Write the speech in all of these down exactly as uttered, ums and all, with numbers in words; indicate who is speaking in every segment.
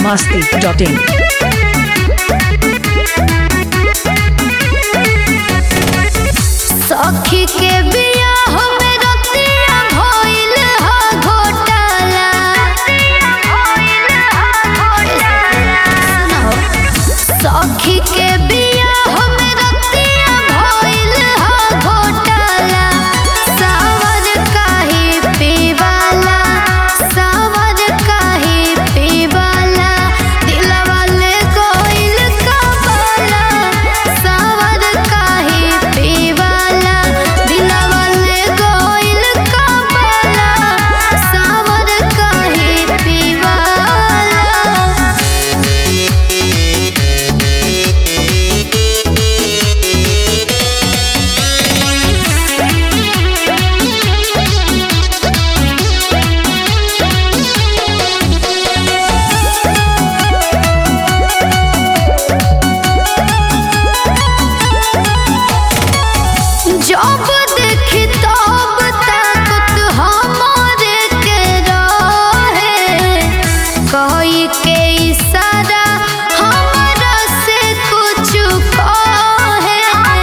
Speaker 1: masti dot in.
Speaker 2: सखी के बियाह में रतिया भइल ह घोटाला। सखी के बियाह में रतिया भइल ह घोटाला। सावर काहे पीवाला, सावर काहे पीवाला, दिलवा ले गइल कबाला। सावर काहे पीवाला, दिलवा ले गइल कबाला। सावर काहे पीवाला। जब देखी तब ताकत हमारे के रहे, कोई के इशारा हमरा से कुछ कहे।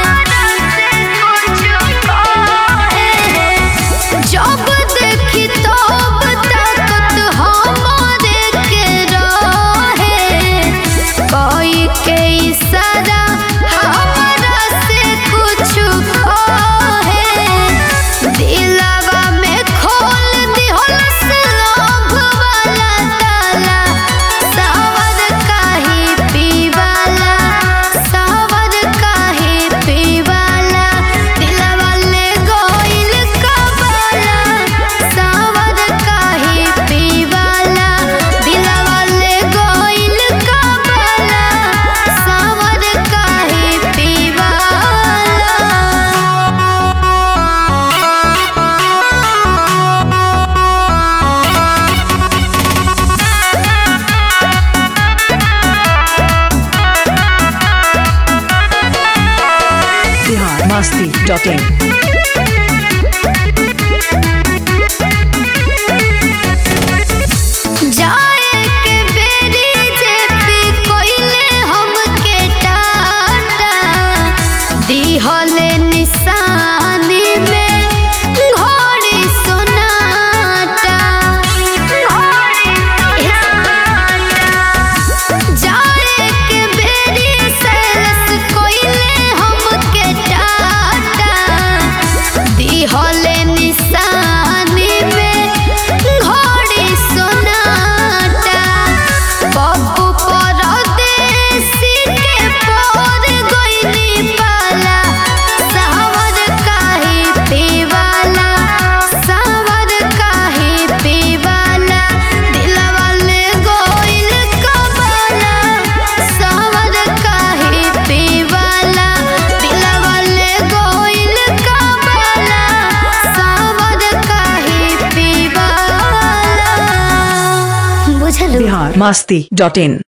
Speaker 2: जब देखी तब ताकत हमारे के रहे, कोई के इशारा हमरा से कुछ कहे। दिलवा में खोल दिहलस लोभ वाला ताला। सावर काहे पीवाला, सावर काहे पीवाला, दिलवा ले गइल कबाला। सावर काहे पीवाला, दिलवा ले गइल कबाला। सावर काहे पीवाला।
Speaker 1: Bihar masti dot in.
Speaker 2: जाए के बेरी जेपी कोइले हमके टाटा। दिहले निशानी में घोड़ी सोनाटा। जाए के बेरी सैलस कोइले हमके टाटा। दिहले निशानी में घोड़ी सोनाटा। पप्पू परदेसी के पर गइली पाला। सावर काहे पीवाला, सावर काहे पीवाला, दिलवा ले गइल कबाला। सावर काहे पीवाला, दिलवा ले गइल कबाला। सावर काहे पीवाला। बुझलू?
Speaker 1: Bihar masti dot in.